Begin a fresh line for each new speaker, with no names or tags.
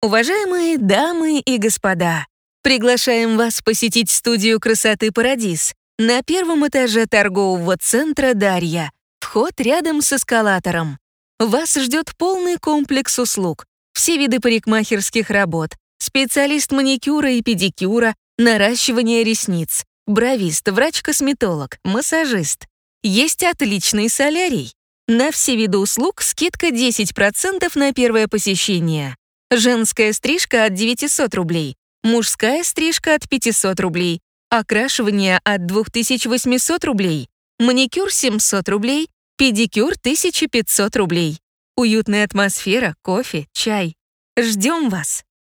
Уважаемые дамы и господа, приглашаем вас посетить студию красоты «Парадис» на первом этаже торгового центра «Дарья». Вход рядом с эскалатором. Вас ждет полный комплекс услуг, все виды парикмахерских работ, специалист маникюра и педикюра, наращивание ресниц, бровист, врач-косметолог, массажист. Есть отличный солярий. На все виды услуг скидка 10% на первое посещение. Женская стрижка от 900 рублей, мужская стрижка от 500 рублей, окрашивание от 2800 рублей, маникюр 700 рублей, педикюр 1500 рублей. Уютная атмосфера, кофе, чай. Ждем вас!